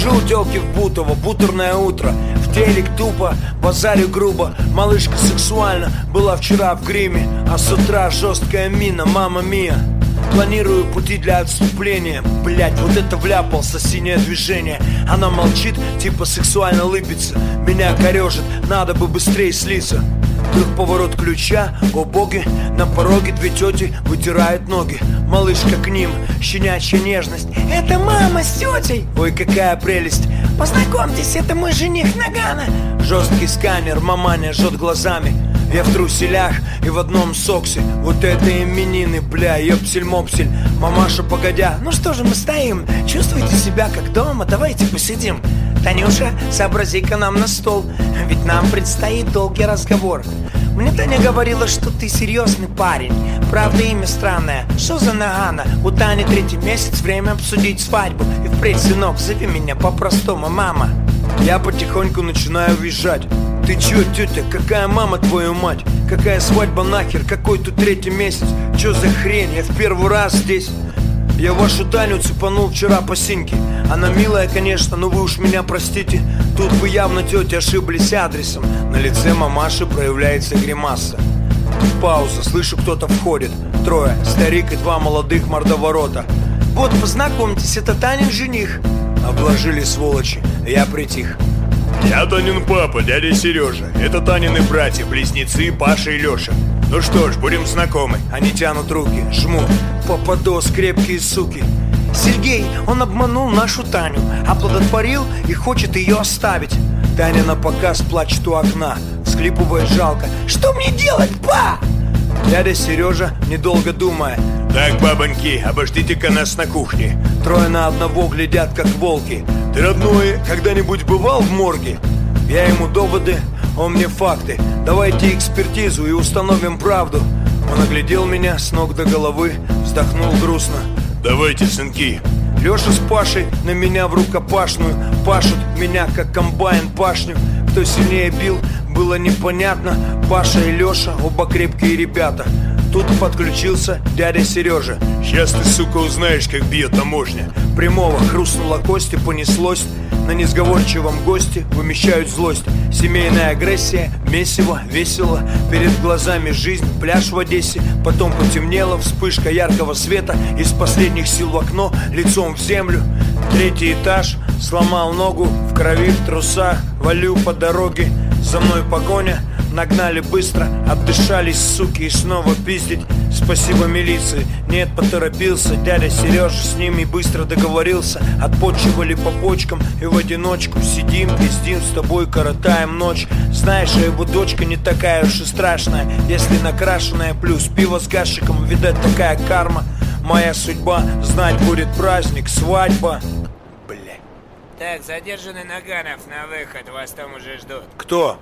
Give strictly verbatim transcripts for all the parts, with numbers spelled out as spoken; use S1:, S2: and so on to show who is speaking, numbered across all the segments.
S1: Сижу у тёлки в Бутово, бутерное утро. В телек тупо, базарю грубо. Малышка сексуально была вчера в гриме, а с утра жесткая мина, мама мия. Планирую пути для отступления. Блять, вот это вляпался, синее движение. Она молчит, типа сексуально лыбится. Меня корежит, надо бы быстрее слиться. Вдруг поворот ключа, о боги. На пороге две тети вытирают ноги. Малышка к ним, щенячья нежность. Это мама с тетей. Ой, какая прелесть. Познакомьтесь, это мой жених Нагана. Жесткий сканер, маманя жжет глазами. Я в труселях и в одном соксе. Вот это именины, бля, ёпсель-мопсель. Мамаша, погодя, ну что же мы стоим? Чувствуете себя как дома? Давайте посидим. Танюша, сообрази-ка нам на стол, ведь нам предстоит долгий разговор. Мне Таня говорила, что ты серьезный парень. Правда, имя странное, что за Нагана? У Тани третий месяц, время обсудить свадьбу. И впредь, сынок, зови меня по-простому, мама. Я потихоньку начинаю визжать. Ты чё, тетя, какая мама, твою мать? Какая свадьба нахер, какой тут третий месяц? Чё за хрень, я в первый раз здесь. Я вашу Таню цепанул вчера по синьке. Она милая, конечно, но вы уж меня простите. Тут вы явно, тетя, ошиблись адресом. На лице мамаши проявляется гримаса. Пауза, слышу, кто-то входит. Трое, старик и два молодых мордоворота. Вот, познакомьтесь, это Танин жених. Обложили сволочи, я притих.
S2: Я Танин папа, дядя Сережа. Это Танины братья, близнецы Паша и Леша.
S1: Ну что ж, будем знакомы. Они тянут руки, жму. Попадос, крепкие суки. Сергей, он обманул нашу Таню, оплодотворил и хочет ее оставить. Таня на показ плачет у окна, всхлипывает жалко. Что мне делать, ба? Дядя Сережа, недолго думая:
S2: так, бабоньки, обождите-ка нас на кухне.
S1: Трое на одного глядят, как волки.
S2: Ты, родной, когда-нибудь бывал в морге?
S1: Я ему доводы, он мне факты. Давайте экспертизу и установим правду. Он оглядел меня с ног до головы, вздохнул грустно.
S2: Давайте, сынки.
S1: Леша с Пашей на меня в рукопашную. Пашут меня, как комбайн, пашню. Кто сильнее бил, было непонятно. Паша и Леша, оба крепкие ребята. Тут подключился дядя Сережа.
S2: Сейчас ты, сука, узнаешь, как бьет таможня.
S1: Прямого хрустнула кость и понеслось. На несговорчивом госте вымещают злость. Семейная агрессия, месиво, весело. Перед глазами жизнь, пляж в Одессе. Потом потемнело, вспышка яркого света. Из последних сил в окно, лицом в землю. Третий этаж, сломал ногу. В крови, в трусах, валю по дороге. За мной погоня, нагнали быстро. Отдышались, суки, и снова пиздить. Спасибо милиции, нет, поторопился. Дядя Сережа с ними быстро договорился. Отпочивали по почкам и в одиночку сидим, пиздим, с тобой коротаем ночь. Знаешь, а его дочка не такая уж и страшная, если накрашенная, плюс пиво с гашиком. Видать, такая карма, моя судьба. Знать будет праздник, свадьба. Блять.
S3: Так, задержанный Наганов на выход, вас там уже ждут.
S1: Кто?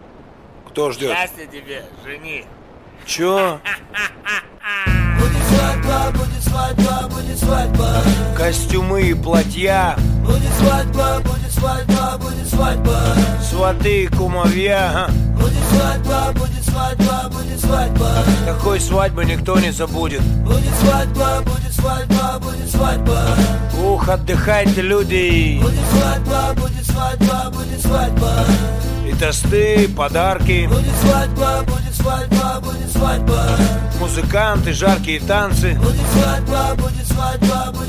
S1: Кто ждет?
S3: Сейчас я тебе, жених.
S1: Чё?
S4: Будет свадьба, будет свадьба, будет свадьба.
S1: Костюмы и платья.
S4: Будет свадьба, будет свадьба, будет свадьба.
S1: Сваты и кумовья.
S4: Будет свадьба, будет свадьба, будет свадьба.
S1: Такой свадьбы никто не забудет.
S4: Будет свадьба, будет свадьба, будет свадьба.
S1: Ух, отдыхайте, люди.
S4: Будет свадьба, будет свадьба, будет свадьба.
S1: И тосты, и подарки.
S4: Будет свадьба, будет свадьба, будет свадьба.
S1: Музыканты, жаркие танцы.
S4: Будет свадьба, будет свадьба, будет